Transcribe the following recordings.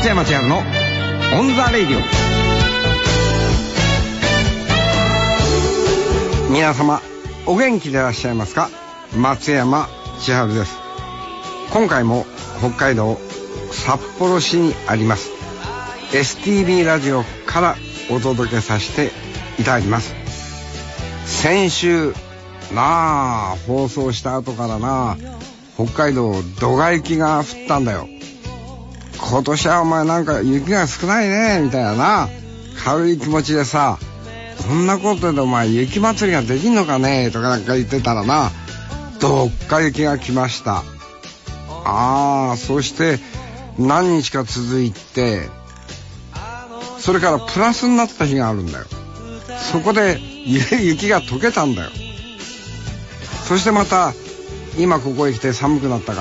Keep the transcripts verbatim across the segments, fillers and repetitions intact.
松山千春のオンザレイディオ。皆様お元気でいらっしゃいますか。松山千春です。今回も北海道札幌市にあります エスティービー ラジオからお届けさせていただきます。先週なあ放送した後からな、北海道どが雪が降ったんだよ。今年はお前なんか雪が少ないねみたいなな軽い気持ちでさ、こんなことでお前雪祭りができんのかねとかなんか言ってたらな、どっか雪が来ました。ああ、そして何日か続いて、それからプラスになった日があるんだよ。そこで雪が溶けたんだよ。そしてまた今ここへ来て寒くなったから、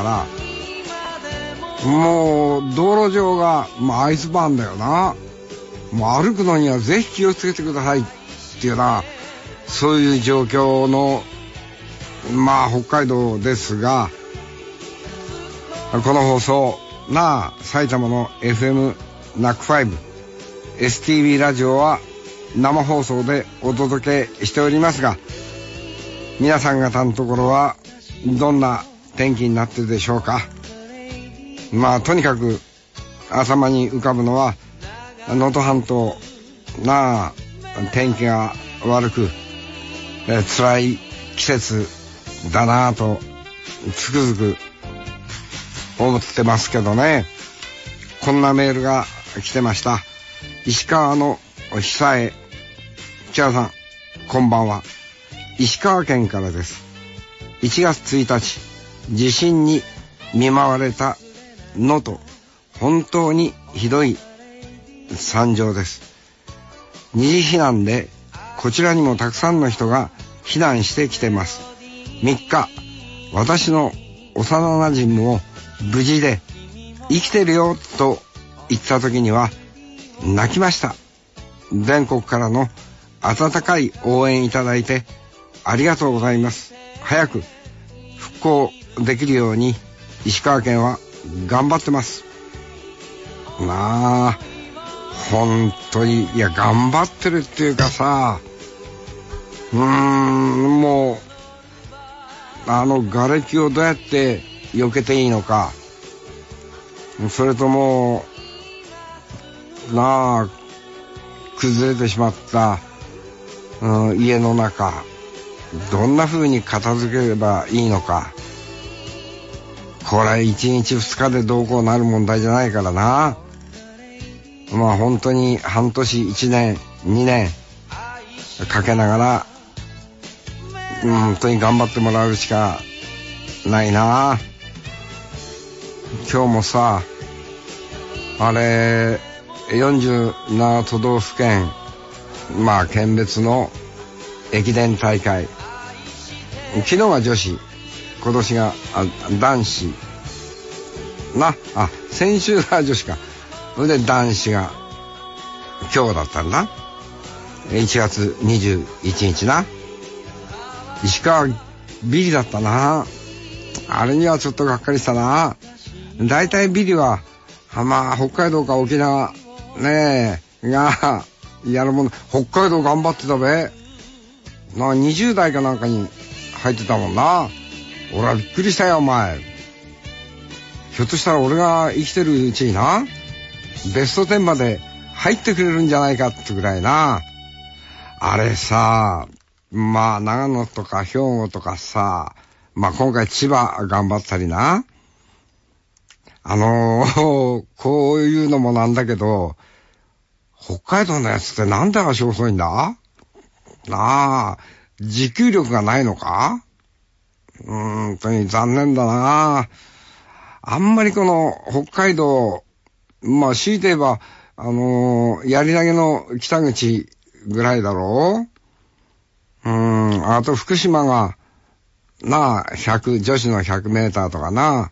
もう道路上が、まあ、アイスバーンだよな。もう歩くのにはぜひ気をつけてくださいっていうな、そういう状況のまあ北海道ですが、この放送なあ埼玉の エフエム ナックファイブ エスティービー ラジオは生放送でお届けしておりますが、皆さん方のところはどんな天気になってるでしょうか。まあとにかく頭に浮かぶのは能登半島なあ天気が悪く、えー、辛い季節だなぁとつくづく思ってますけどね。こんなメールが来てました。石川の久江千葉さん、こんばんは。石川県からです。いちがつついたち地震に見舞われた能登、本当にひどい惨状です。二次避難でこちらにもたくさんの人が避難してきてます。みっか、私の幼なじみも無事で生きてるよと言った時には泣きました。全国からの温かい応援いただいてありがとうございます。早く復興できるように石川県は頑張ってます。なあ本当に、いや頑張ってるっていうかさ、うーんもうあの瓦礫をどうやって避けていいのか、それともなあ崩れてしまった、うん、家の中どんな風に片付ければいいのか、これいちにちふつかでどうこうなる問題じゃないからな。まあ本当に半年いちねんにねんかけながら、うん、本当に頑張ってもらうしかないな。今日もさ、あれよんじゅうななとどうふけん、まあ県別の駅伝大会、昨日が女子、今年が男子な、あ先週が女子か、それで男子が今日だったんだ。いちがつにじゅういちにちな。石川ビリだったな。あれにはちょっとがっかりしたな。だいたいビリはまあ北海道か沖縄ねえがやるもの。北海道頑張ってたべな。にじゅうだいかなんかに入ってたもんな。俺はびっくりしたよお前。ひょっとしたら俺が生きてるうちになベストじゅうまで入ってくれるんじゃないかってぐらいな。あれさ、まあ長野とか兵庫とかさ、まあ今回千葉頑張ったりな、あのー、こういうのもなんだけど、北海道のやつってなんで足遅いんだなあ。持久力がないのか。うーん、本当に残念だな。あんまりこの北海道、まあ強いて言えばあのー、やり投げの北口ぐらいだろう。うーん、あと福島がなあひゃく、女子のひゃくメーターとかな。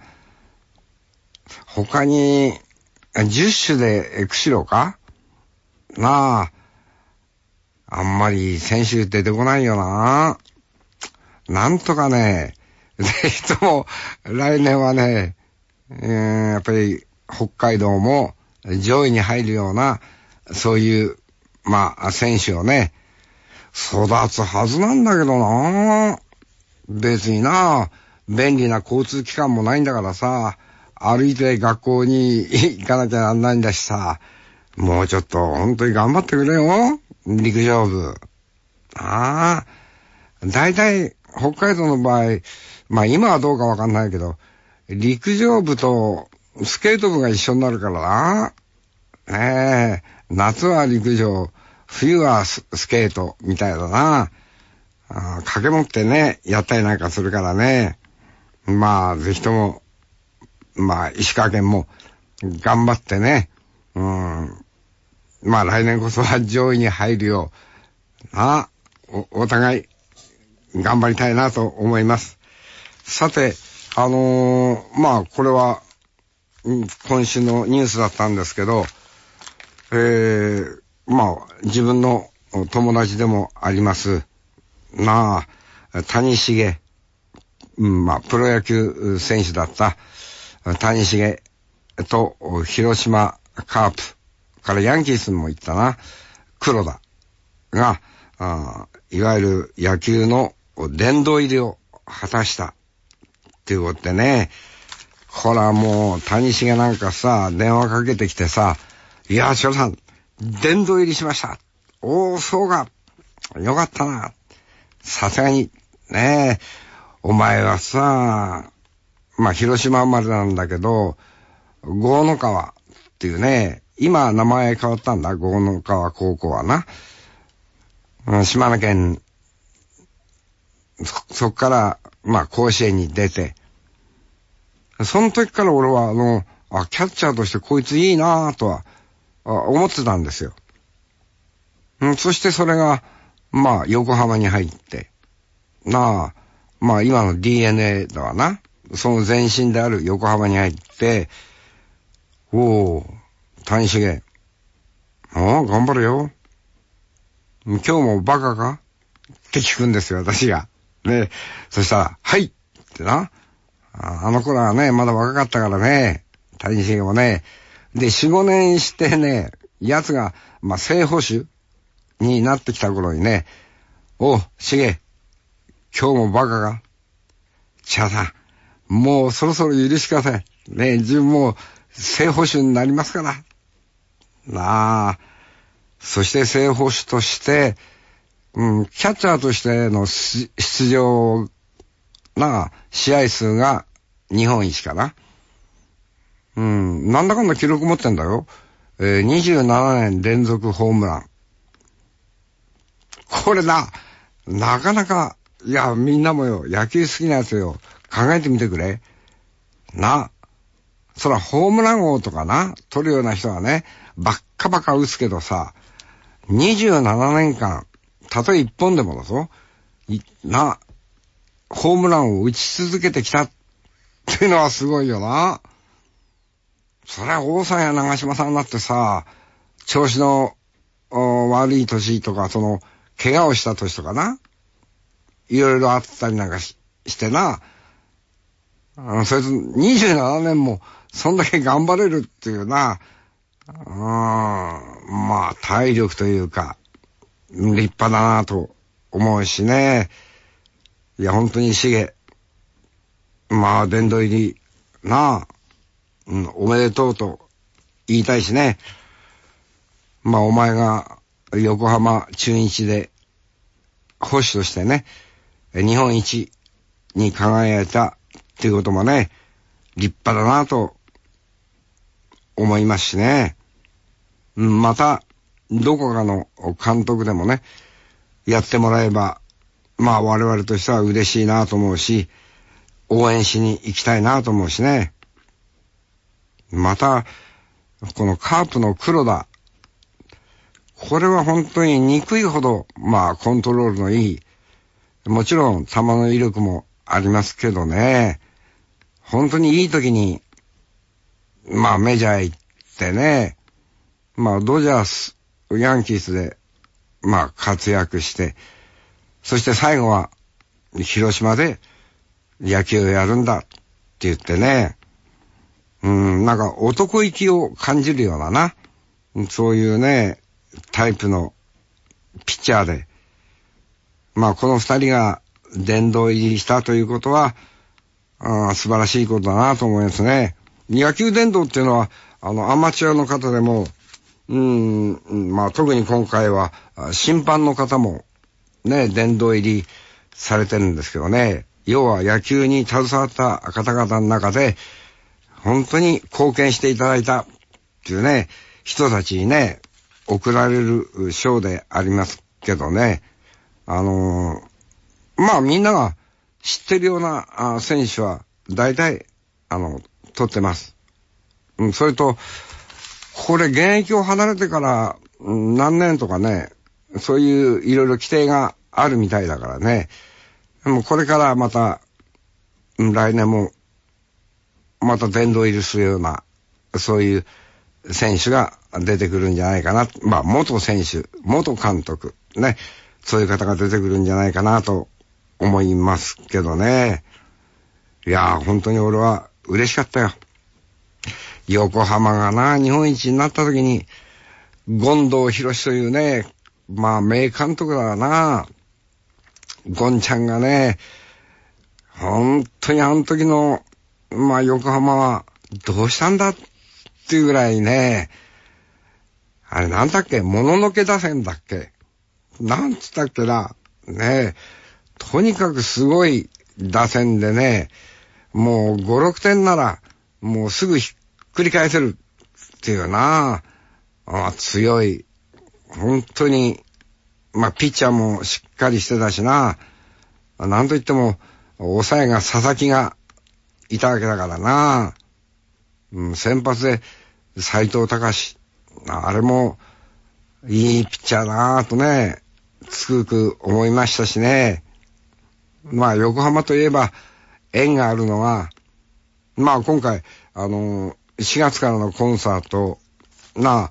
他にじゅっ種で釧路かなあ。あんまり選手出てこないよな。なんとかね、ぜひとも来年はね、えー、やっぱり北海道も上位に入るような、そういう、まあ、選手をね、育つはずなんだけどな。別にな、便利な交通機関もないんだからさ、歩いて学校に行かなきゃなんないんだしさ、もうちょっと本当に頑張ってくれよ、陸上部。ああ、だいたい北海道の場合、まあ今はどうかわかんないけど、陸上部とスケート部が一緒になるからな。ねえ、夏は陸上、冬は ス, スケートみたいだな。あ、掛け持ってね、やったりなんかするからね。まあ、ぜひとも、まあ、石川県も頑張ってね。うん。まあ、来年こそは上位に入るよう、な、お、お互い頑張りたいなと思います。さて、あのー、まあ、これは、今週のニュースだったんですけど、えー、まあ、自分の友達でもあります。なあ、谷繁、うん、まあ、プロ野球選手だった谷繁と広島カープからヤンキースにも行ったな、黒田が、あ、いわゆる野球の殿堂入りを果たしたっていうことでね、ほらもう谷繁なんかさ、電話かけてきてさ、いや、翔さん、殿堂入りしました。おー、そうか。よかったな。さすがに、ねえ、お前はさ、まあ、広島生まれなんだけど、郷野川っていうね、今名前変わったんだ、郷野川高校はな。うん、島根県、そ、そっから、まあ、甲子園に出て、その時から俺は、あの、あ、キャッチャーとしてこいついいなぁとは、思ってたんですよ。うん、そしてそれが、まあ、横浜に入って、なあ、まあ今の ディーエヌエー だわな。その前身である横浜に入って、おー、谷繁、おー、頑張れよ。今日もバカかって聞くんですよ、私が。ね、そしたら、はいってな。あの頃はね、まだ若かったからね、谷繁もね。で、よん、ごねんしてね、奴が、まあ、正捕手になってきた頃にね、お、繁、今日もバカが、じゃあさ、もうそろそろ許してください。ね、自分も正捕手になりますから。なあ、そして正捕手として、うん、キャッチャーとしての出場、なあ、試合数が日本一かな。うん、なんだかんだ記録持ってんだよ。えー、にじゅうななねん連続ホームラン。これな、なかなか、いや、みんなもよ、野球好きなやつよ、考えてみてくれ。な。そら、ホームラン王とかな、取るような人はね、ばっかばか打つけどさ、にじゅうななねんかん、たとえ一本でもだぞ、い、な、ホームランを打ち続けてきたっていうのはすごいよな。そりゃ、王さんや長嶋さんになってさ、調子の悪い年とか、その、怪我をした年とかな、いろいろあったりなんか し, してな、あ、それとにじゅうななねんもそんだけ頑張れるっていうな、うん、まあ体力というか立派だなと思うしね。いや本当に繁、まあ殿堂入りなあ、うん、おめでとうと言いたいしね。まあお前が横浜中日で捕手としてね、日本一に輝いたっていうこともね、立派だなと思いますしね。また、どこかの監督でもね、やってもらえば、まあ我々としては嬉しいなと思うし、応援しに行きたいなと思うしね。また、このカープの黒田、これは本当に憎いほど、まあコントロールのいい、もちろん球の威力もありますけどね、本当にいい時に、まあメジャー行ってね、まあドジャース、ヤンキースで、まあ活躍して、そして最後は広島で野球をやるんだって言ってね、 うん、なんか男気を感じるようなな、そういうね、タイプのピッチャーで、まあこの二人が殿堂入りしたということは、あ素晴らしいことだなと思いますね。野球殿堂っていうのは、あの、アマチュアの方でも、うん、まあ特に今回は、審判の方も、ね、殿堂入りされてるんですけどね。要は野球に携わった方々の中で、本当に貢献していただいたっていうね、人たちにね、贈られる賞でありますけどね。あのー、まあみんなが知ってるような選手は大体、あの、取ってます。うん、それと、これ現役を離れてから、うん、何年とかね、そういういろいろ規定があるみたいだからね。でもこれからまた、うん、来年も、また殿堂入りするような、そういう選手が出てくるんじゃないかな。まあ、元選手、元監督、ね。そういう方が出てくるんじゃないかなと思いますけどね。いやー、本当に俺は嬉しかったよ。横浜がな、日本一になった時に、権藤博というね、まあ、名監督だな。ゴンちゃんがね、本当にあの時の、まあ、横浜はどうしたんだっていうぐらいね、あれなんだっけ、もののけ打線だっけ、なんつったっけな、ね、とにかくすごい打線でね、もうご、ろくてんなら、もうすぐひっくり返せるっていうな、あ強い、本当に、まあ、ピッチャーもしっかりしてたしな、なんといっても、抑えが佐々木がいたわけだからな、うん、先発で斉藤隆、あれもいいピッチャーだなとね、つくづく思いましたしね。まあ横浜といえば縁があるのは、まあ今回あのしがつからのコンサートな、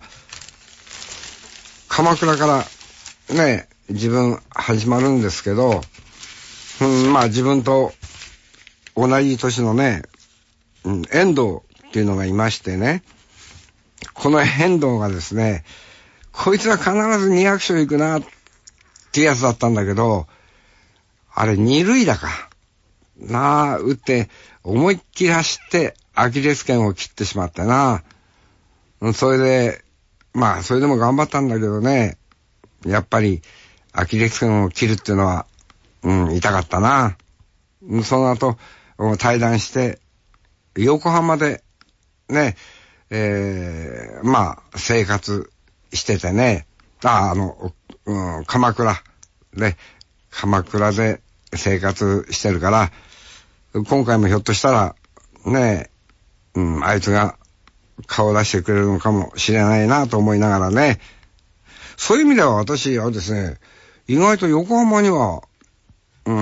鎌倉からね自分始まるんですけど、うん、まあ自分と同じ年のね、うん、遠藤っていうのがいましてね、この遠藤がですね、こいつは必ずにひゃく勝いくなっていうやつだったんだけど、あれ二塁打かなあ、打って思いっきり走ってアキレス腱を切ってしまってな、それでまあそれでも頑張ったんだけどね、やっぱりアキレス腱を切るっていうのは、うん、痛かったな。その後退団して横浜でね、えー、まあ生活しててね、ああの、うん、鎌倉で鎌倉で生活してるから、今回もひょっとしたらね、うん、あいつが顔を出してくれるのかもしれないなと思いながらね、そういう意味では私はですね、意外と横浜には、うん、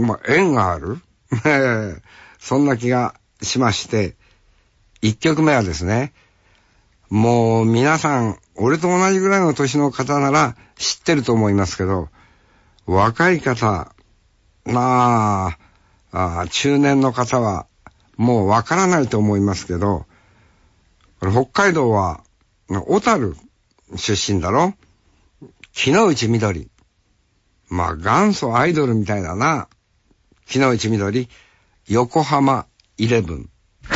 まあ縁があるそんな気がしまして、一曲目はですね、もう皆さん俺と同じぐらいの年の方なら知ってると思いますけど、若い方、まあ、あ中年の方はもうわからないと思いますけど、北海道は小樽出身だろ、木之内みどり、まあ元祖アイドルみたいだな、木之内みどり、横浜イレブン。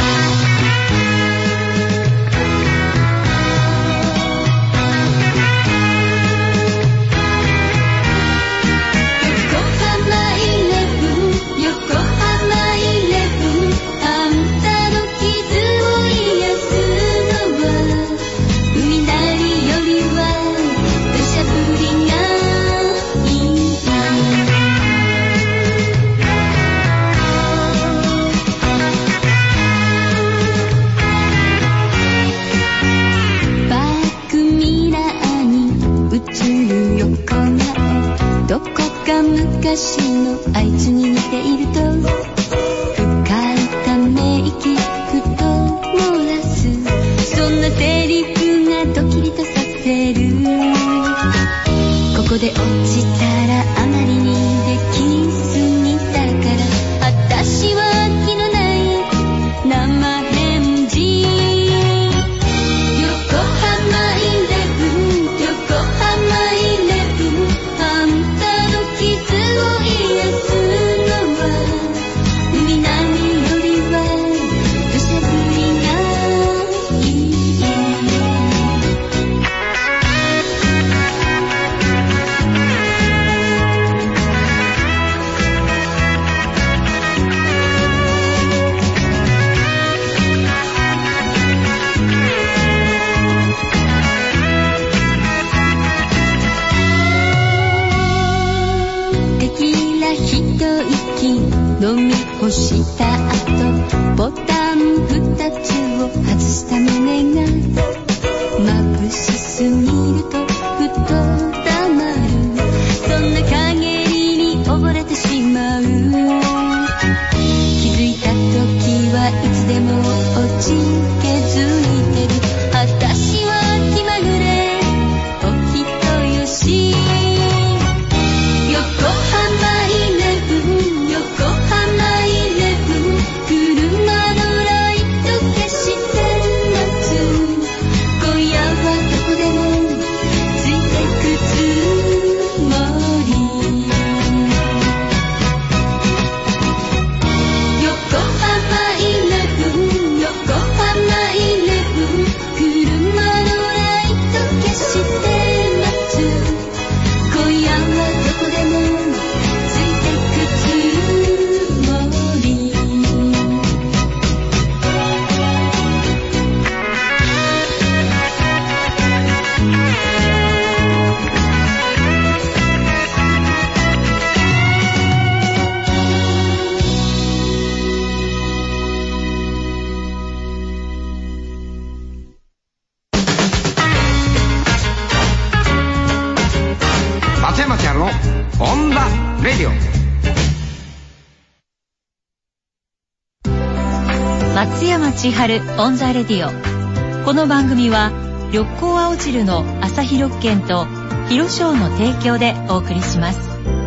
昔のあいつに似ていると深いため息ふと漏らす、そんなセリフがドキリとさせる。ここで落ちたらあまりにできすぎたから、私は気のない生返事押した後ボタン二つを外した胸が眩しすぎるとふと黙る。そんな陰りに溺れてしまう。気づいた時はいつでも落ち気づいてる。私は気まぐれお人よし。横浜イレブン横浜イレブン車のライト消して待つ。今夜はどこでもついてくつもり。横浜イレブン横浜イレブン車のライト消して待つ。今夜はどこでもついてくつもり。 松山千春のオンダレディオ。 松山千春オンザレディオ。この番組は緑光青汁の朝日緑券と広商の提供でお送りします。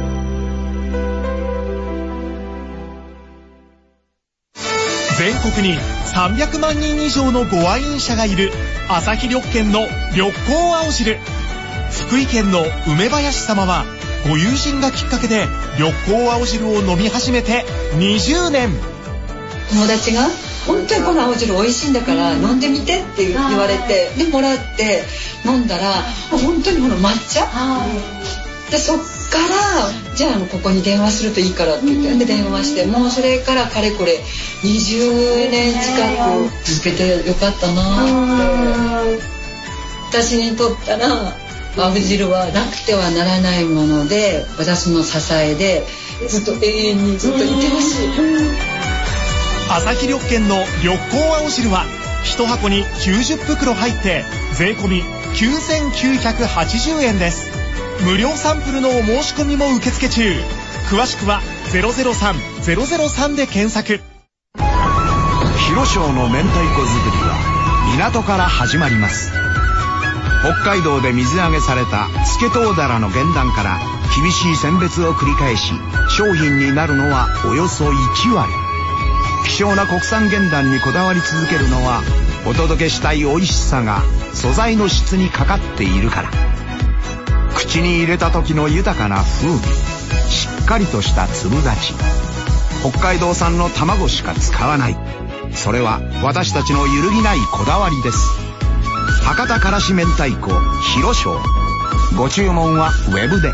全国にさんびゃくまんにん以上のご愛飲者がいる朝日緑券の緑光青汁。福井県の梅林様はご友人がきっかけで緑光青汁を飲み始めてにじゅうねん。 友達が本当にこの青汁美味しいんだから飲んでみてって言われて、でもらって飲んだら本当にこの抹茶で、そっからじゃあここに電話するといいからって言って、で電話して、もうそれからかれこれにじゅうねん近く続けてよかったなって。私にとったら青汁はなくてはならないもので、私の支えでずっと永遠にずっといてほしい。 朝日緑券の緑光青汁は一箱にきゅうじゅっぷくろ入って税込みきゅうせんきゅうひゃくはちじゅうえんです。無料サンプルのお申し込みも受付中。詳しくはゼロゼロさん ゼロゼロさんで検索。 広商の明太子作りは港から始まります。北海道で水揚げされたスケトウダラの原卵から厳しい選別を繰り返し商品になるのはおよそいちわり。希少な国産原卵にこだわり続けるのは、お届けしたい美味しさが素材の質にかかっているから。口に入れた時の豊かな風味、しっかりとした粒立ち、北海道産の卵しか使わない。それは私たちの揺るぎないこだわりです。博多からし明太子広商。ご注文はウェブで。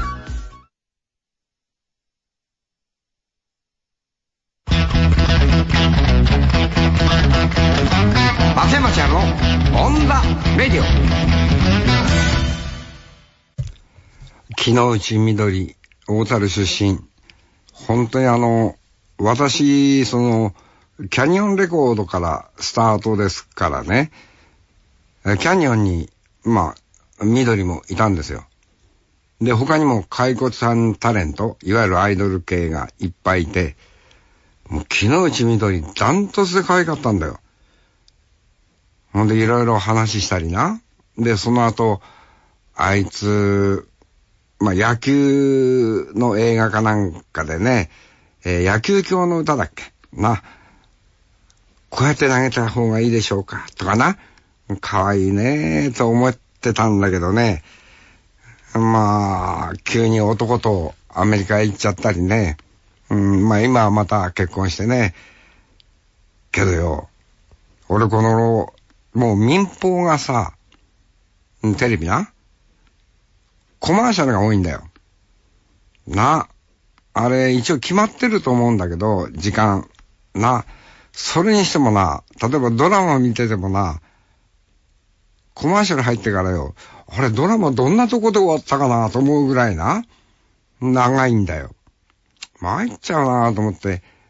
松山千春のオンダレディオ。木之内緑、大樽出身。本当にあの私そのキャニオンレコードからスタートですからね。キャニオンにまあ緑もいたんですよ。で他にも骸骨さんタレント、いわゆるアイドル系がいっぱいいて、もう木之内緑ダントツで可愛かったんだよ。ほんでいろいろ話したりな。でその後あいつまあ野球の映画かなんかでね、えー、野球狂の歌だっけな、こうやって投げた方がいいでしょうかとかな、可愛いねと思ってたんだけどね、まあ急に男とアメリカへ行っちゃったりね、うん、まあ今はまた結婚してね。けどよ、俺このもう民放がさ、テレビな、コマーシャルが多いんだよな。あれ一応決まってると思うんだけど時間な。それにしてもな、例えばドラマ見ててもな、コマーシャル入ってからよ、あれドラマどんなとこで終わったかなと思うぐらいな長いんだよ。参っちゃうなと思って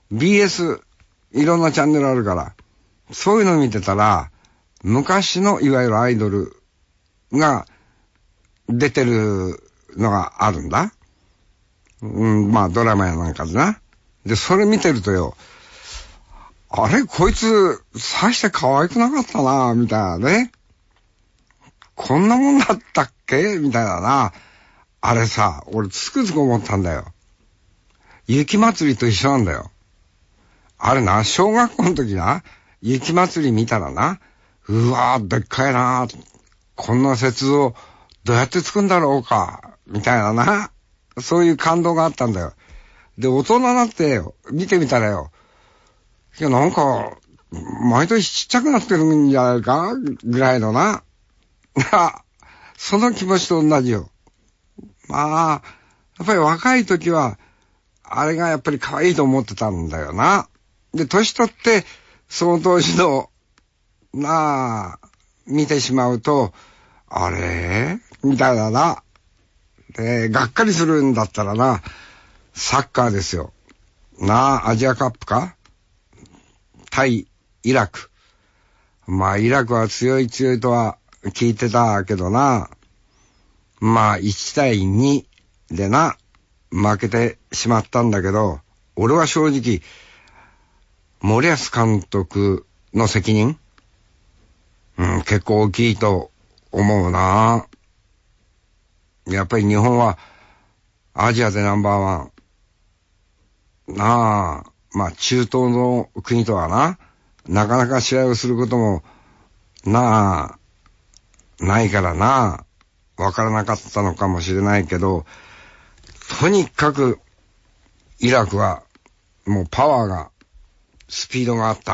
ビーエス、いろんなチャンネルあるから、そういうの見てたら、昔のいわゆるアイドルが出てるのがあるんだ。うん、まあドラマやなんかでな。で、それ見てるとよ、あれこいつ、さして可愛くなかったな、みたいなね。こんなもんだったっけみたいなな。あれさ、俺つくづく思ったんだよ。雪祭りと一緒なんだよ。あれな、小学校の時な、雪祭り見たらな、うわー、でっかいな、こんな雪像、どうやって作るんだろうか、みたいなな、そういう感動があったんだよ。で、大人になってよ、見てみたらよ、いや、なんか、毎年ちっちゃくなってるんじゃないかぐらいのな。その気持ちと同じよ。まあ、やっぱり若い時は、あれがやっぱり可愛いと思ってたんだよな。で、年取って、その当時の、なあ、見てしまうと、あれみたいなな。で、がっかりするんだったらな、サッカーですよ。なあ、アジアカップか対イラク。まあ、イラクは強い強いとは聞いてたけどな。まあ、いちたいにでな、負けてしまったんだけど、俺は正直、森保監督の責任、うん、結構大きいと思うな。やっぱり日本はアジアでナンバーワン。なあ、まあ中東の国とはな、なかなか試合をすることも、なあ、ないからな、わからなかったのかもしれないけど、とにかくイラクはもうパワーが、スピードがあった。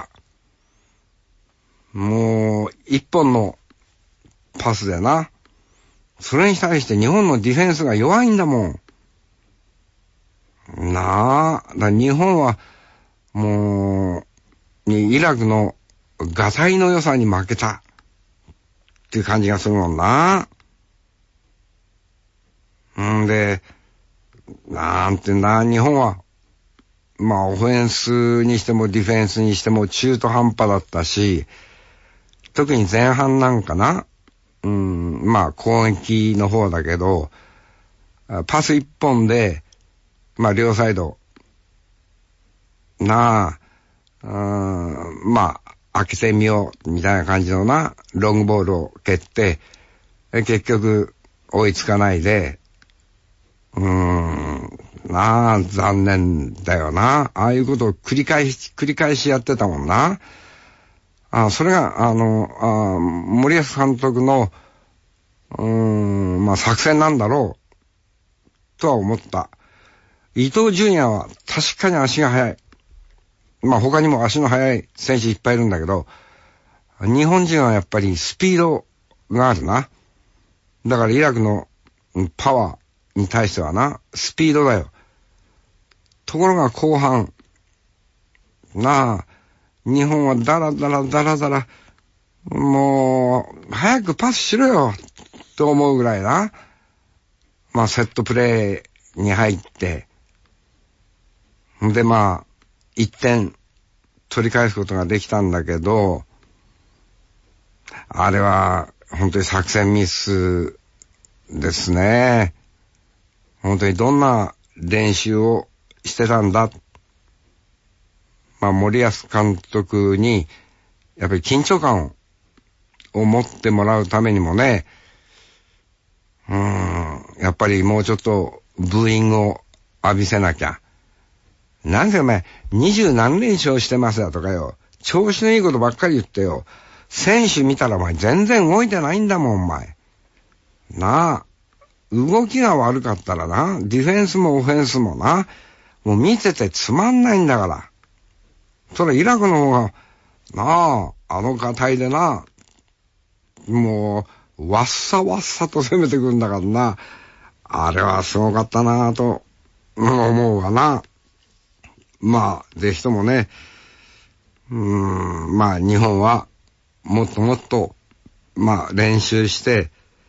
もう一本のパスでな。それに対して日本のディフェンスが弱いんだもん。なあ、だ日本はもうイラクのガタイの良さに負けたっていう感じがするもんな。んで、なんてな、日本はまあオフェンスにしてもディフェンスにしても中途半端だったし、特に前半なんかな、うん、まあ攻撃の方だけど、パス一本で、まあ両サイド、なあ、うん、まあ開けてみようみたいな感じのな、ロングボールを蹴って、結局追いつかないで、うーん、なあ、残念だよな。ああいうことを繰り返し、繰り返しやってたもんな。あ、それが、あの、あ森保監督の、うーん、まあ作戦なんだろう、とは思った。伊東純也は確かに足が速い。まあ他にも足の速い選手いっぱいいるんだけど、日本人はやっぱりスピードがあるな。だからイラクのパワーに対してはな、スピードだよ。ところが後半、なあ、日本はダラダラダラダラ、もう、早くパスしろよ、と思うぐらいな。まあ、セットプレーに入って、でまあ、一点取り返すことができたんだけど、あれは、本当に作戦ミスですね。本当にどんな練習をしてたんだ。まあ森保監督にやっぱり緊張感を持ってもらうためにもね、うーん、やっぱりもうちょっとブーイングを浴びせなきゃ。なんでお前二十何連勝してますだとかよ。調子のいいことばっかり言ってよ。選手見たらお前全然動いてないんだもんお前。なあ。動きが悪かったらな、ディフェンスもオフェンスもな、もう見ててつまんないんだから。それイラクの方が、なあ、あのガタイでな、もう、わっさわっさと攻めてくんだからな、あれはすごかったなぁと、思うわな。まあ、ぜひともね、うーん、まあ日本は、もっともっと、まあ練習して、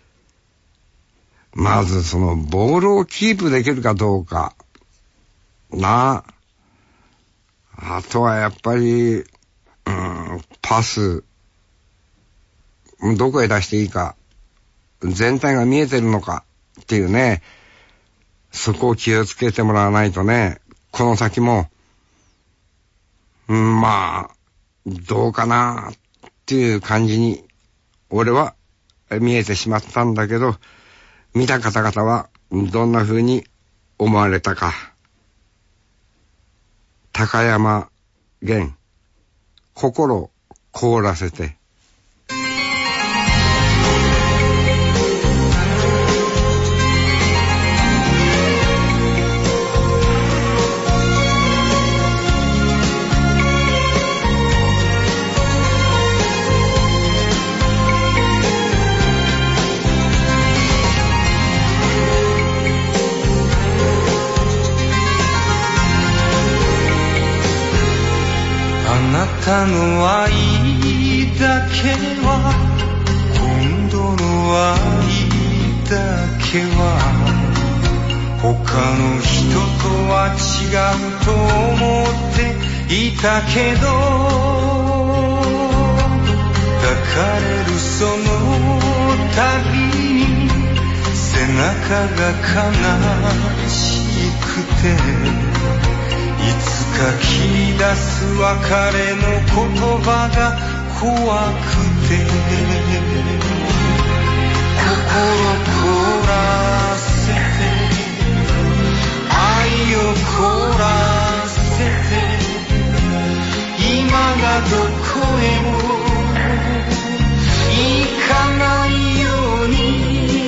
まずそのボールをキープできるかどうか。なあ。 あとはやっぱり、うん、パス、どこへ出していいか、全体が見えてるのかっていうね、そこを気をつけてもらわないとね、この先も、うん、まあ、どうかなっていう感じに、俺は見えてしまったんだけど、見た方々はどんな風に思われたか。高山源、心凍らせて。 あなたの愛だけは今度の愛だけは他の人とは違うと思っていたけど抱かれるその度に背中が悲しくていつか切り出す別れの言葉が怖くて心凍らせて愛を凍らせて今がどこへも行かないように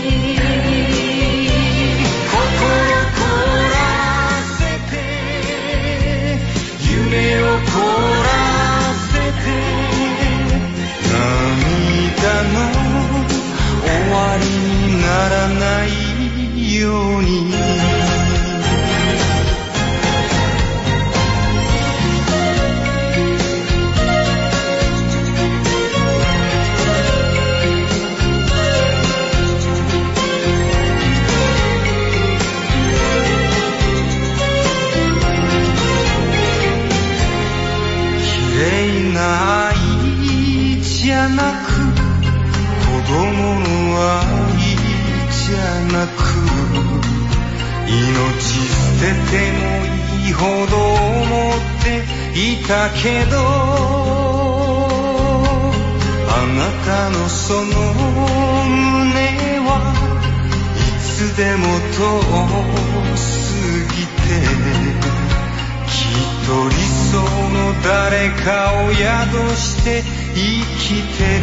夢を凍らせて涙の終わりにならないように愛じゃなく子供の愛じゃなく命捨ててもいいほど思っていたけどあなたのその胸はいつでも遠すぎてきっと理想の誰かを宿して生きてる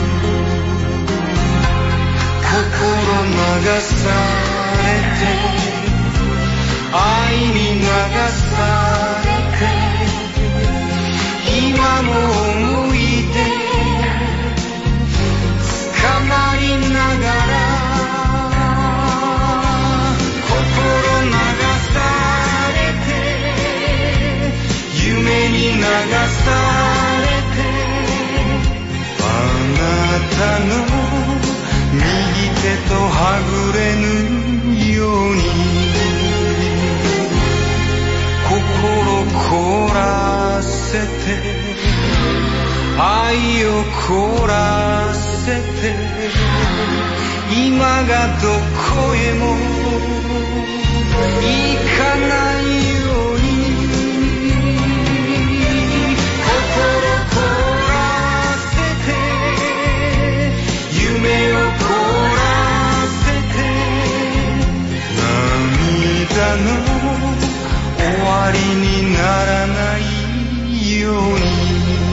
心流されて愛に流されて今も思い出捕まりながら心流されて夢に流されてあなたの右手とはぐれぬように心凍らせて愛を凍らせて今がどこへも行かないように夢を凍らせて涙の終わりにならないように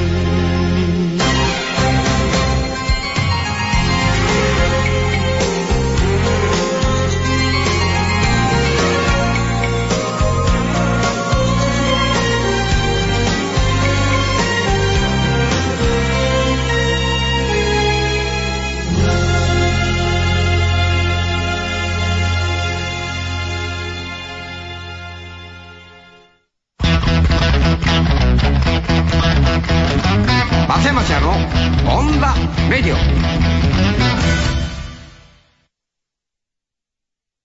松山千春のオンザレディオ。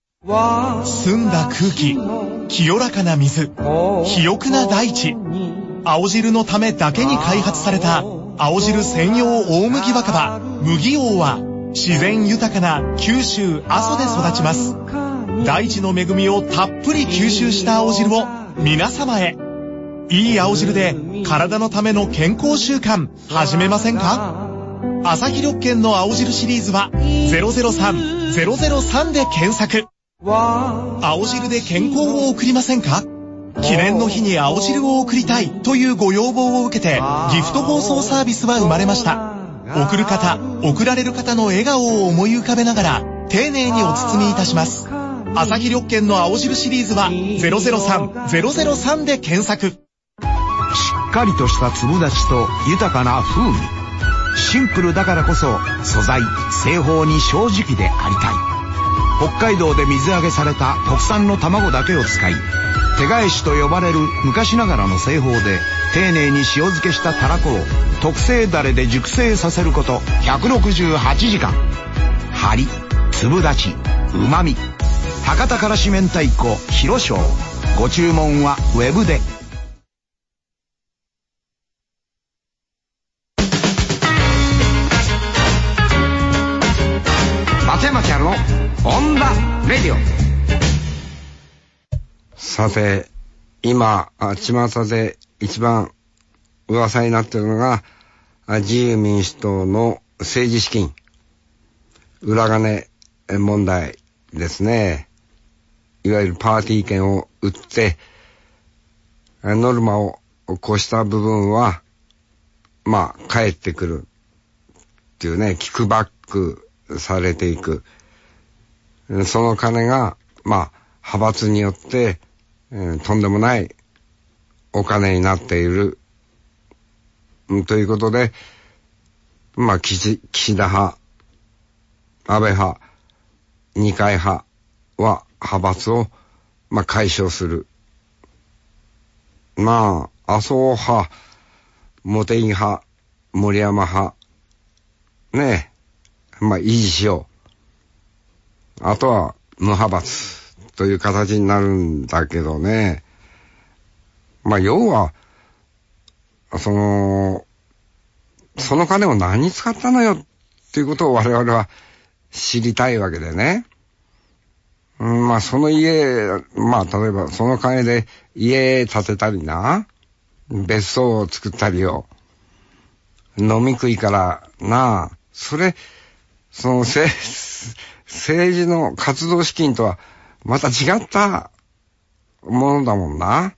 澄んだ空気、清らかな水、肥沃な大地。 青汁のためだけに開発された青汁専用大麦若葉麦王は自然豊かな九州阿蘇で育ちます。大地の恵みをたっぷり吸収した青汁を皆様へ。いい青汁で体のための健康習慣始めませんか？朝日緑健の青汁シリーズはゼロゼロさんゼロゼロさんで検索。青汁で健康を送りませんか？記念の日に青汁を送りたいというご要望を受けてギフト包装サービスは生まれました。送る方、送られる方の笑顔を思い浮かべながら丁寧にお包みいたします。朝日緑健の青汁シリーズはゼロゼロさんゼロゼロさんで検索。 しっかりとした粒立ちと豊かな風味。シンプルだからこそ素材、製法に正直でありたい。北海道で水揚げされた特産の卵だけを使い、手返しと呼ばれる昔ながらの製法で丁寧に塩漬けしたたらこを特製ダレで熟成させることひゃくろくじゅうはちじかん。張り、粒立ち、旨味。博多からし明太子広翔。ご注文はウェブで。 松山千春のオンダレディオ。さて、今巷で一番噂になっているのが自由民主党の政治資金裏金問題ですね。いわゆるパーティー券を売ってノルマを越した部分はまあ返ってくるっていうね、キックバックされていく。その金がまあ派閥によって、えー、とんでもないお金になっている、うん、ということで、まあ岸、岸田派、安倍派、二階派は派閥をまあ解消する。まあ麻生派、茂木派、森山派ねえ、まあ維持しよう。あとは無派閥という形になるんだけどね。まあ要はそのその金を何に使ったのよっていうことを我々は知りたいわけでね。うん、まあその家、まあ例えばその金で家建てたりな、別荘を作ったりよ、飲み食いからな、それその政治の活動資金とはまた違ったものだもんな。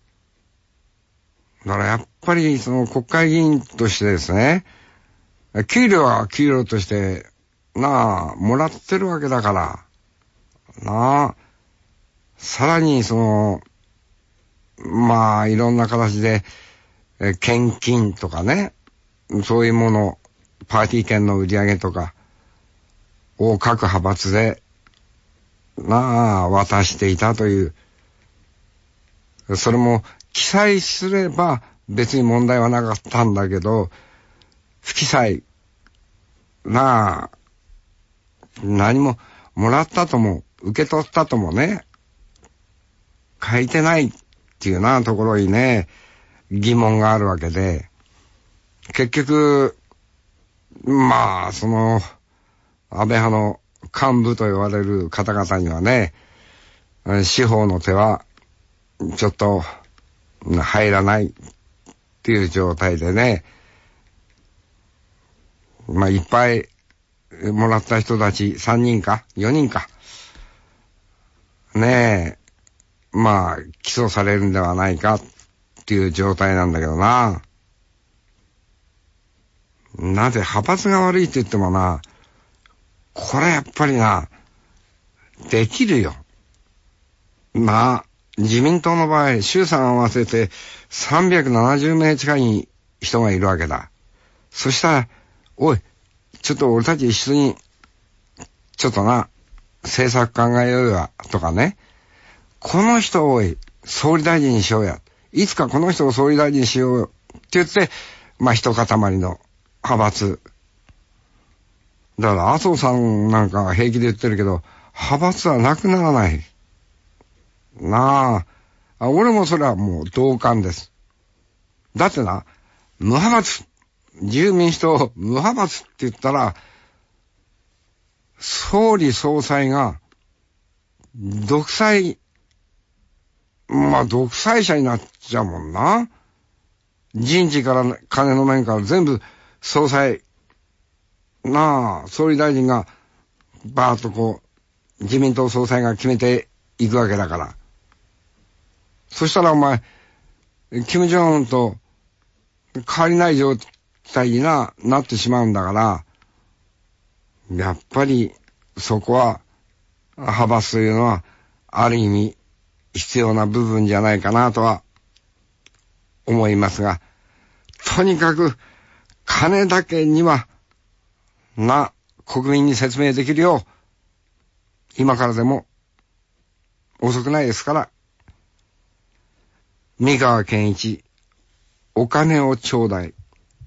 だからやっぱりその国会議員としてですね、給料は給料としてなあもらってるわけだからなあ、さらにそのまあいろんな形で献金とかね、そういうもの、パーティー券の売り上げとかを各派閥でなあ渡していたという、それも記載すれば別に問題はなかったんだけど、不記載なあ、何ももらったとも受け取ったともね書いてないっていうなところにね疑問があるわけで、結局まあその安倍派の幹部と言われる方々にはね、司法の手はちょっと入らないっていう状態でね、まあいっぱいもらった人たちさんにんかよにんかねえ、まあ起訴されるんではないかっていう状態なんだけどな。なぜ派閥が悪いって言ってもな、これやっぱりなできるよ。まあ自民党の場合衆参合わせてさんびゃくななじゅうめい近い人がいるわけだ。そしたらおいちょっと俺たち一緒にちょっとな政策考えようやとかね、この人を総理大臣にしようや、いつかこの人を総理大臣にしようって言って、まあ一塊の派閥だから、麻生さんなんか平気で言ってるけど派閥はなくならないなあ。俺もそれはもう同感です。 だってな、無派閥、自由民主党無派閥って言ったら、総理総裁が、独裁、まあ独裁者になっちゃうもんな。人事から、金の面から全部総裁、なあ、総理大臣が、バーッとこう、自民党総裁が決めていくわけだから。そしたらお前、金正恩と変わりない状態にな、なってしまうんだから、やっぱりそこは派閥というのはある意味必要な部分じゃないかなとは思いますが、とにかく金だけにはな国民に説明できるよう今からでも遅くないですから、三河健一、お金をちょうだい。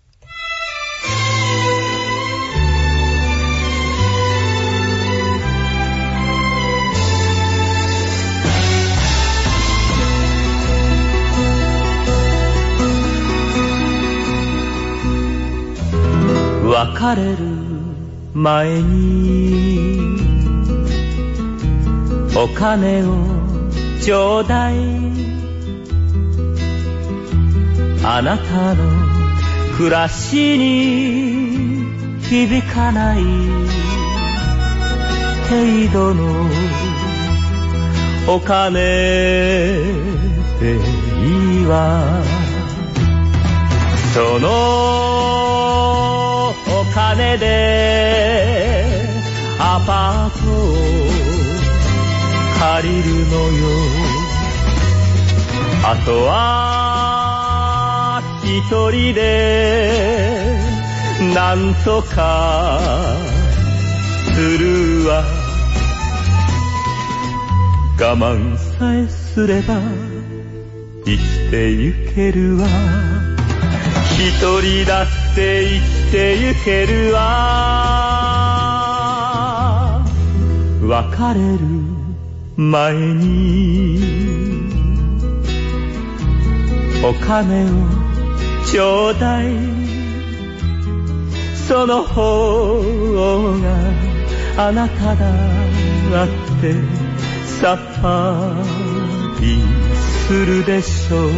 別れる前にお金をちょうだい、あなたの暮らしに響かない程度のお金でいいわ。そのお金でアパートを借りるのよ。あとは一人でなんとかするわ。我慢さえすれば生きてゆけるわ。一人だって生きてゆけるわ。別れる前にお金をちょうだい、その方があなただってさっぱりするでしょう。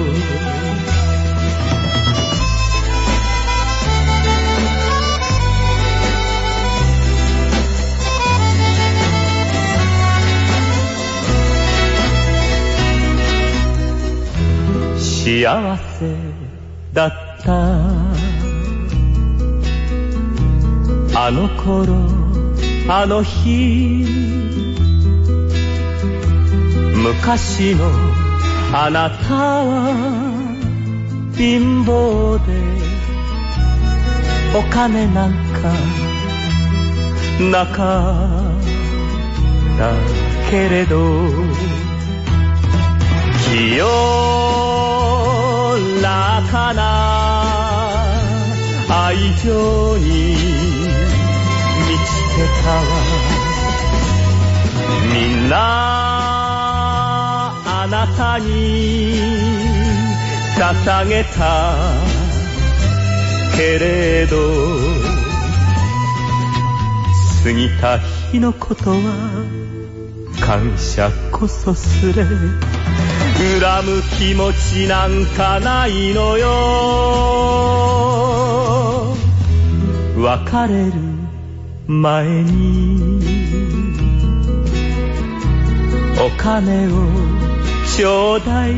幸せだったあの頃あの日、昔のあなたは貧乏でお金なんかなかったけれど、清らかな愛情に満ちてたわ。みんなあなたに捧げたけれど、過ぎた日のことは感謝こそすれ、恨む気持ちなんかないのよ。別れる前にお金をちょうだい、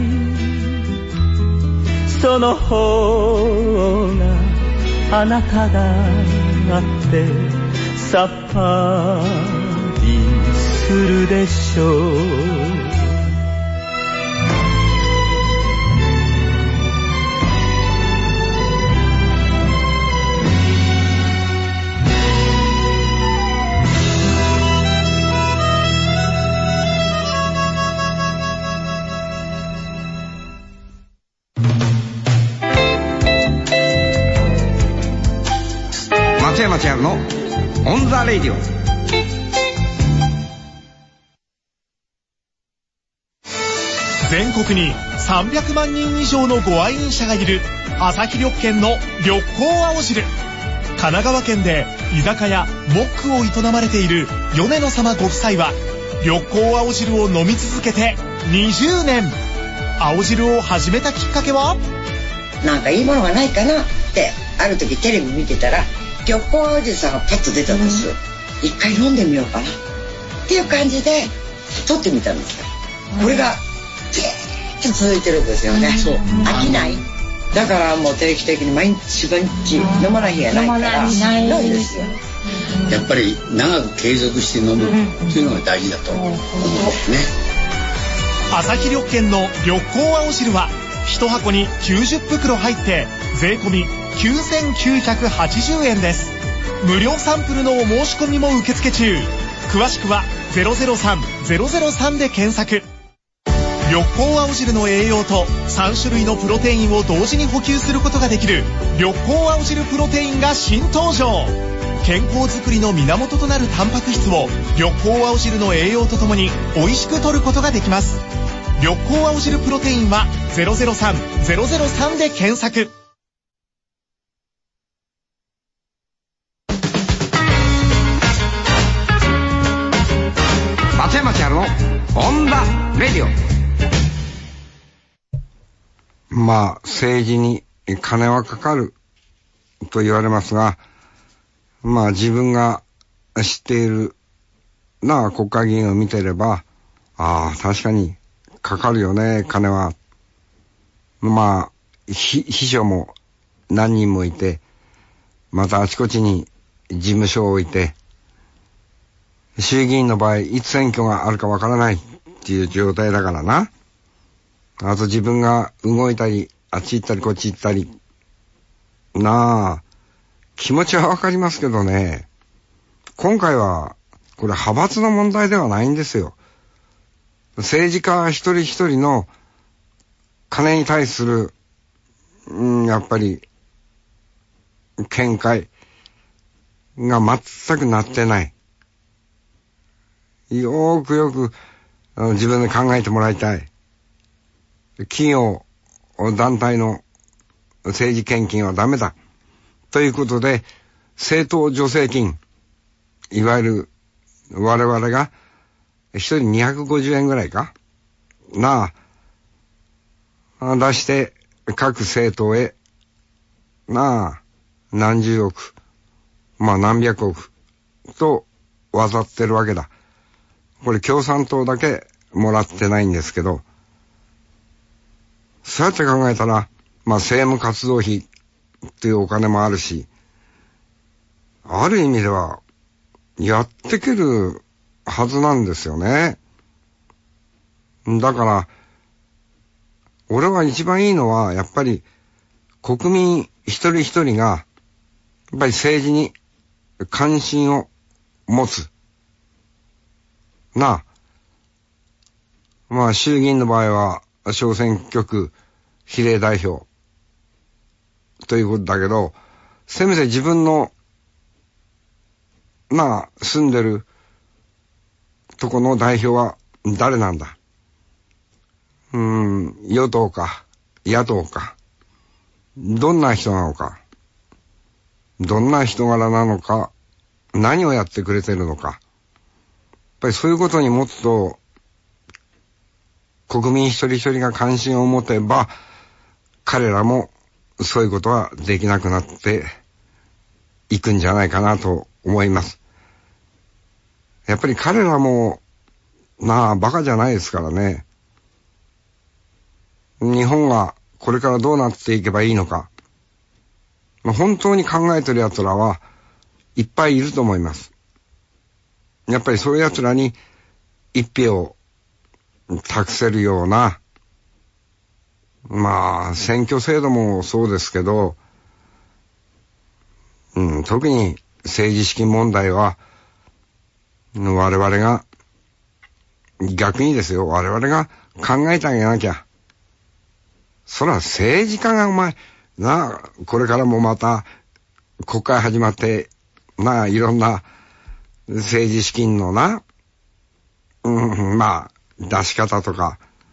その方があなただってさっぱりするでしょう。 松山千春のオンザレディオ。 全国にさんびゃくまんにん以上のご愛飲者がいる朝日緑軒の緑光青汁。神奈川県で居酒屋モックを営まれている米野様ご夫妻は緑光青汁を飲み続けてにじゅうねん。青汁を始めたきっかけは、 なんかいいものがないかなってある時テレビ見てたら緑光青汁さんがパッと出たんです、うん、一回飲んでみようかなっていう感じで撮ってみたんですよ。これがずーっと続いてるんですよね、うん、そう飽きない。だからもう定期的に毎日毎日飲まない日がないからないですよ。 やっぱり長く継続して飲むっていうのが大事だと思うんですね。 朝日緑軒の緑光青汁は一箱にきゅうじゅっぷくろ入って税込みきゅうせんきゅうひゃくはちじゅうえんです。無料サンプルのお申し込みも受付中。詳しくはゼロゼロさん ゼロゼロさんで検索。緑光青汁の栄養とさんしゅるいのプロテインを同時に補給することができる緑光青汁プロテインが新登場。健康づくりの源となるタンパク質を緑光青汁の栄養とともに美味しく摂ることができます。緑光青汁プロテインはゼロゼロさん ゼロゼロさんで検索。 松山千春のオンダレディオ。まあ政治に金はかかると言われますが、まあ自分が知っているな国会議員を見てれば、ああ確かにかかるよね金は。まあ秘書も何人もいて、またあちこちに事務所を置いて、衆議院の場合いつ選挙があるかわからないっていう状態だからな。あと自分が動いたりあっち行ったりこっち行ったりなあ、気持ちはわかりますけどね、今回はこれ派閥の問題ではないんですよ。政治家一人一人の金に対する、うん、やっぱり見解が全くなってない。よーくよく自分で考えてもらいたい。企業団体の政治献金はダメだということで、政党助成金、いわゆる我々が一人にひゃくごじゅうえんぐらいかなあ出して各政党へなあ何十億、まあ何百億と渡ってるわけだ。これ共産党だけもらってないんですけど、そうやって考えたら、まあ政務活動費っていうお金もあるし、ある意味ではやってけるはずなんですよね。だから俺は一番いいのはやっぱり国民一人一人がやっぱり政治に関心を持つなあ。まあ衆議院の場合は小選挙区比例代表ということだけど、せめて自分のまあ住んでるとこの代表は誰なんだ、うーん与党か野党か、どんな人なのか、どんな人柄なのか、何をやってくれてるのか、やっぱりそういうことにもっと国民一人一人が関心を持てば、彼らもそういうことはできなくなっていくんじゃないかなと思います。やっぱり彼らもなあバカじゃないですからね。日本がこれからどうなっていけばいいのか、本当に考えてる奴らはいっぱいいると思います。やっぱりそういう奴らに一票を託せるような、まあ選挙制度もそうですけど、うん、特に政治資金問題は我々が逆にですよ、我々が考えてあげなきゃ。そら政治家がお前なあ、これからもまた国会始まってなあ、いろんな政治資金のな、うん、まあ出し方とか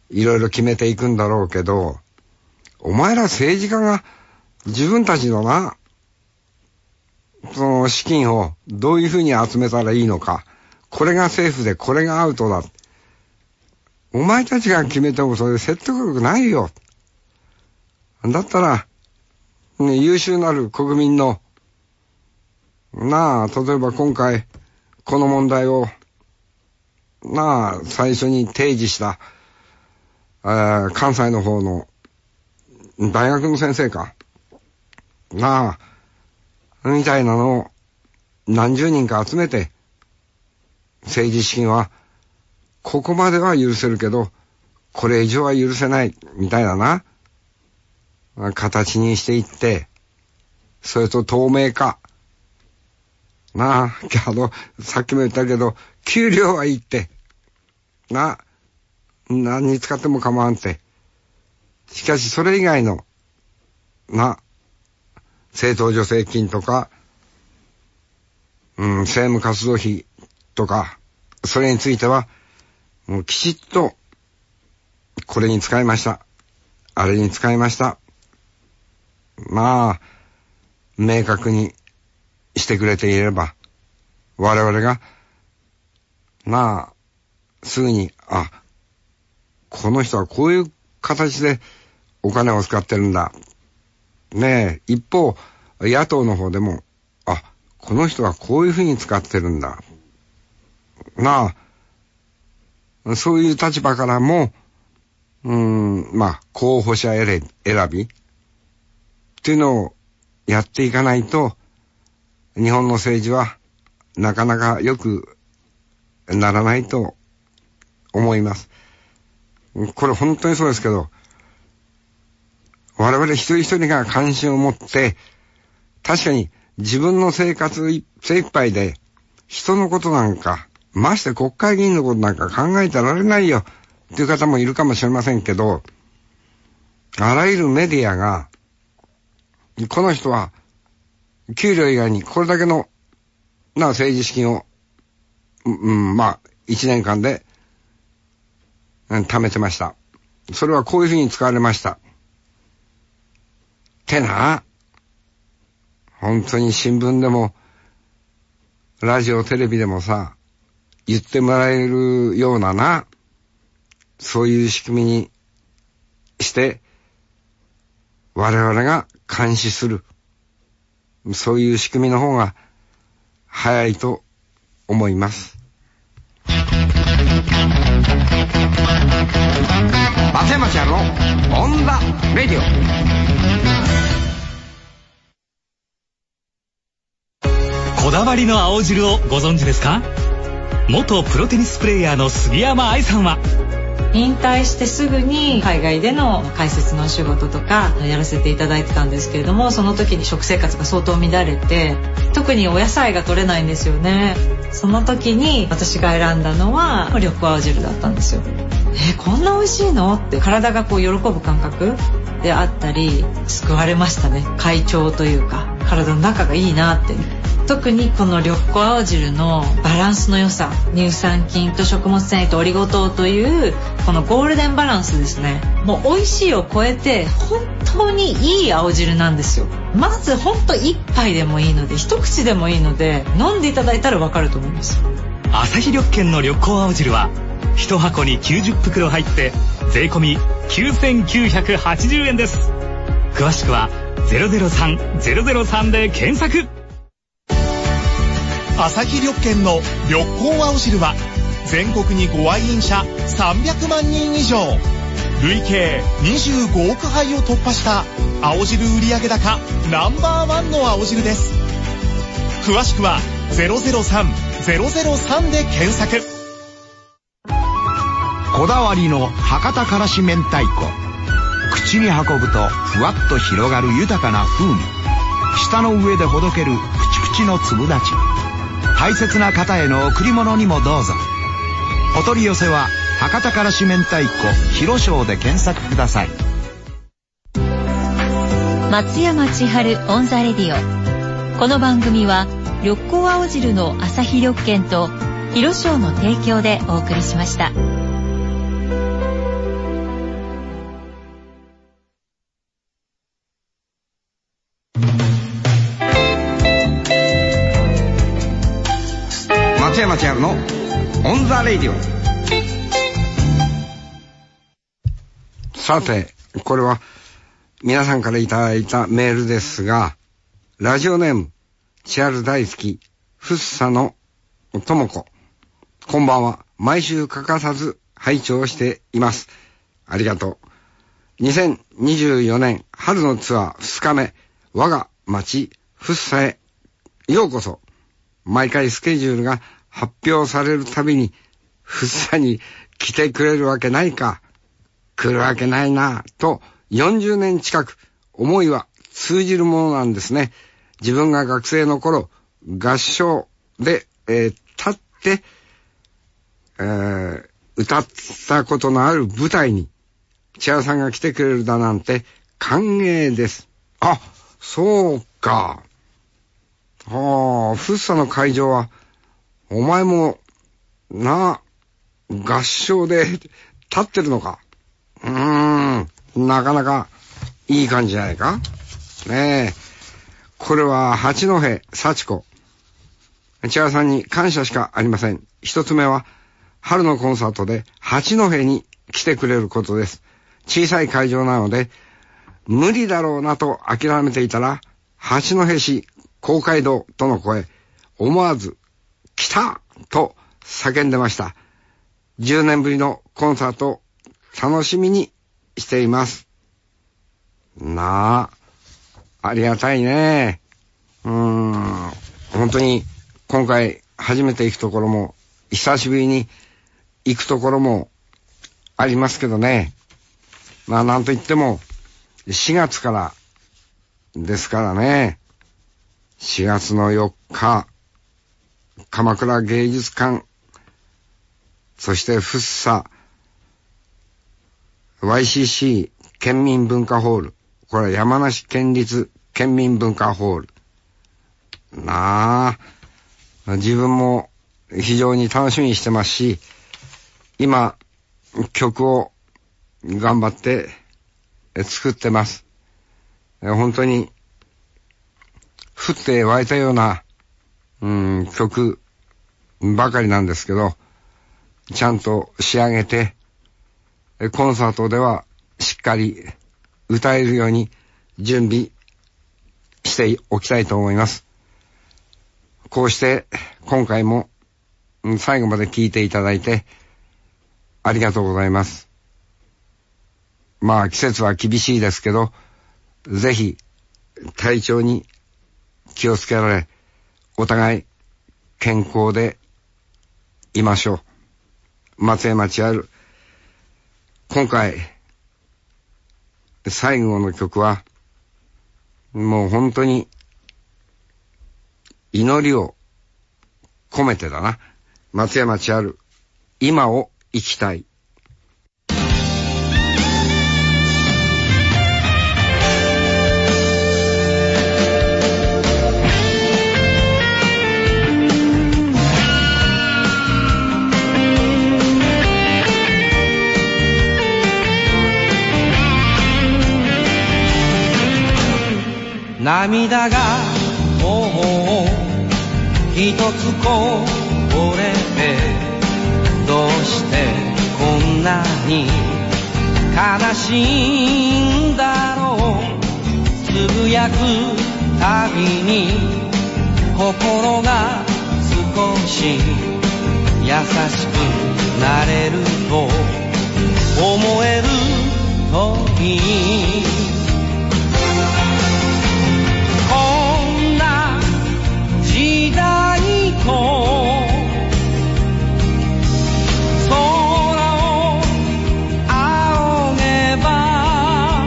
いろいろ決めていくんだろうけど、お前ら政治家が自分たちのな、その資金をどういうふうに集めたらいいのか、これが政府でこれがアウトだ。お前たちが決めてもそれ説得力ないよ。だったら、ね、優秀なる国民の、なあ、例えば今回、この問題を、なあ、最初に提示した、あ関西の方の大学の先生か。なあ、みたいなのを何十人か集めて、政治資金は、ここまでは許せるけど、これ以上は許せない、みたいなな、形にしていって、それと透明化。なあ、あの、さっきも言ったけど、給料はいいって。なあ、何に使っても構わんって。しかしそれ以外の、な、政党助成金とか、うん、政務活動費とか、それについては、もうきちっと、これに使いました。あれに使いました。まあ、明確にしてくれていれば、我々が、まあ、すぐに、あ、この人はこういう形でお金を使ってるんだ。ねえ、一方、野党の方でも、あ、この人はこういうふうに使ってるんだ。なあ、そういう立場からも、うーん、まあ、候補者選びっていうのをやっていかないと、日本の政治はなかなか良くならないと思います。これ本当にそうですけど、我々一人一人が関心を持って、確かに自分の生活精一杯で人のことなんか、まして国会議員のことなんか考えてられないよっていう方もいるかもしれませんけど、あらゆるメディアが、この人は給料以外にこれだけのな政治資金を、うん、まあ一年間で、うん、貯めてました。それはこういうふうに使われました。ってな、本当に新聞でもラジオテレビでもさ、言ってもらえるようなな、そういう仕組みにして我々が監視する、そういう仕組みの方が早いと思います。松山ちゃんのオンダレディオ。 こだわりの青汁をご存知ですか？元プロテニスプレーヤーの杉山愛さんは、 引退してすぐに海外での解説のお仕事とかやらせていただいてたんですけれども、その時に食生活が相当乱れて、特にお野菜が取れないんですよね。その時に私が選んだのは緑青汁だったんですよ。えこんな美味しいのって体がこう喜ぶ感覚であったり、救われましたね。快調というか体の中がいいなって。特にこの緑黄青汁のバランスの良さ、乳酸菌と食物繊維とオリゴ糖というこのゴールデンバランスですね。もう美味しいを超えて本当にいい青汁なんですよ。まず本当一杯でもいいので、一口でもいいので飲んでいただいたらわかると思います。 アサヒ緑健の緑黄青汁は一箱にきゅうじゅっふくろ入って税込みきゅうせんきゅうひゃくはちじゅうえんです。詳しくはゼロゼロさん ゼロゼロさんで検索。 アサヒ緑健の緑黄青汁は全国にご愛飲者さんびゃくまんにん以上、累計にじゅうごおくはいを突破した青汁売上高ナンバーワンの青汁です。詳しくはゼロゼロさん ゼロゼロさんで検索。 こだわりの博多からし明太子。口に運ぶとふわっと広がる豊かな風味、舌の上でほどけるプチプチの粒立ち。大切な方への贈り物にもどうぞ。お取り寄せは博多からし明太子広商で検索ください。 松山千春オンザレディオ。この番組は緑黄青汁のアサヒ緑健と広商の提供でお送りしました。 千春のオンザレディオ。さて、これは皆さんからいただいたメールですが、ラジオネーム千春大好きフッサのともこ、こんばんは。毎週欠かさず拝聴しています。ありがとう。にせんにじゅうよねん春のツアーふつかめ、我が町フッサへようこそ。毎回スケジュールが発表されるたびに、フッサに来てくれるわけないか、来るわけないなとよんじゅうねん近く思いは通じるものなんですね。自分が学生の頃、合唱で、えー、立って、えー、歌ったことのある舞台に千春さんが来てくれるだなんて歓迎です。あ、そうか。はあ、フッサの会場はお前もな、合唱で立ってるのか。うーん、なかなかいい感じじゃないかねえ。これは八戸幸子。千春さんに感謝しかありません。一つ目は春のコンサートで八戸に来てくれることです。小さい会場なので無理だろうなと諦めていたら、八戸市公会堂との声、思わず来たと叫んでました。じゅうねんぶりのコンサート楽しみにしています。なあ、ありがたいね。うーん、本当に今回初めて行くところも久しぶりに行くところもありますけどね。まあなんといってもしがつからですからね。しがつのよっか、鎌倉芸術館、そしてフッサ ワイシーシー 県民文化ホール、これは山梨県立県民文化ホールなあ、自分も非常に楽しみにしてますし、今曲を頑張って作ってます。本当に降って湧いたような、うん、曲ばかりなんですけど、ちゃんと仕上げてコンサートではしっかり歌えるように準備しておきたいと思います。こうして今回も最後まで聴いていただいてありがとうございます。まあ季節は厳しいですけど、ぜひ体調に気をつけられ、お互い健康でいましょう。松山千春、今回最後の曲はもう本当に祈りを込めてだな。松山千春、今を生きたい。 涙がもう一つこぼれて、どうしてこんなに悲しいんだろう。つぶやくたびに心が少し優しくなれると思えるといい。時代と空を仰げば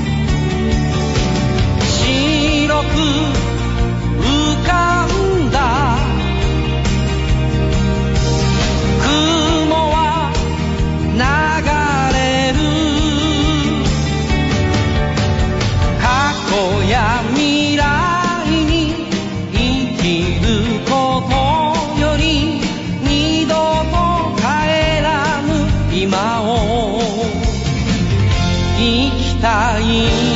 白く浮かんだ雲は流れる。過去や未来今を生きたい。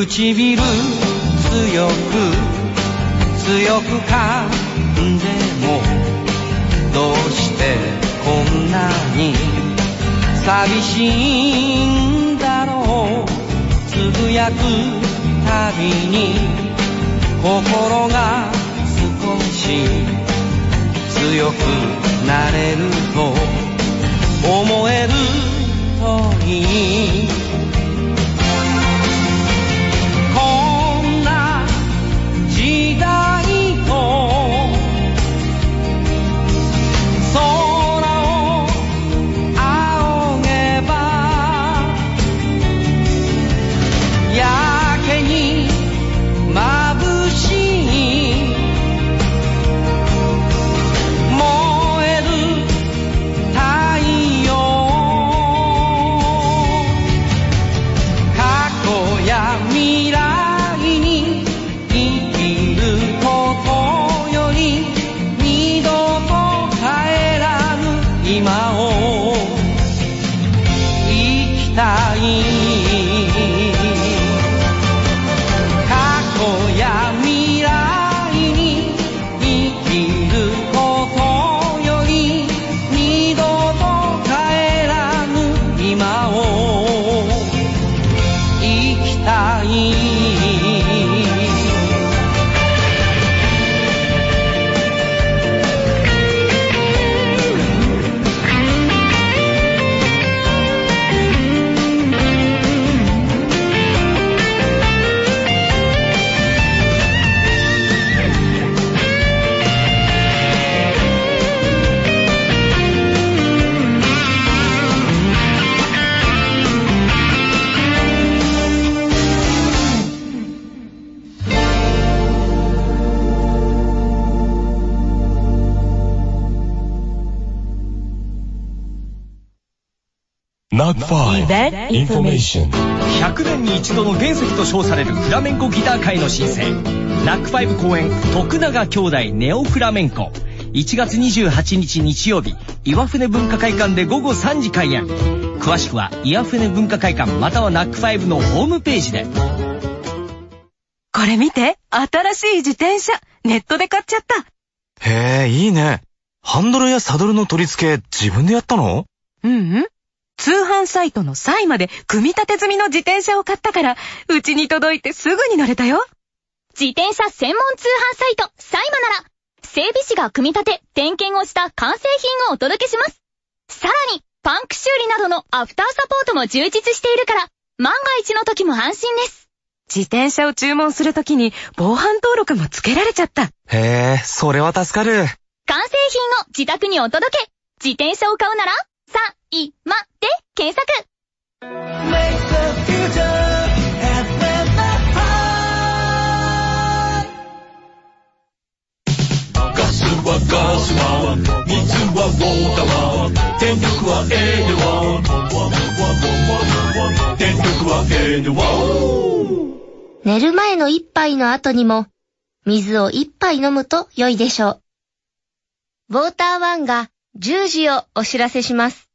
唇強く強く噛んでもどうしてこんなに寂しいんだろう。つぶやくたびに心が少し強くなれると思えるといい。こんな時代と空を仰げばやけに眩しい燃える太陽。過去や未来に生きることより二度と帰らぬ今を生きたい。過去や未来に生きることより二度と帰らぬ今を生きたい。 ナックファイブ Information。 ひゃくねんに一度の原石と称されるフラメンコギター界の新星ナックファイブ公演徳永兄弟ネオフラメンコ、いちがつにじゅうはちにち日曜日、岩船文化会館でごごさんじ開演。詳しくは岩船文化会館またはナックファイブのホームページで。 これ見て、新しい自転車ネットで買っちゃった。 へえ、いいね。ハンドルやサドルの取り付け自分でやったの？ うんうん。通販サイトのサイまで組み立て済みの自転車を買ったから、うちに届いてすぐに乗れたよ。 自転車専門通販サイトサイマなら、整備士が組み立て、点検をした完成品をお届けします。さらに、パンク修理などのアフターサポートも充実しているから、万が一の時も安心です。 自転車を注文するときに防犯登録もつけられちゃった。 へえ、それは助かる。 完成品を自宅にお届け。自転車を買うなら、サイマで検索。 ガスはガスは水はウォーターは電力はエネワ電力はエネワ。 寝る前の一杯の後にも水を一杯飲むと良いでしょう。ウォーターワンがじゅうじをお知らせします。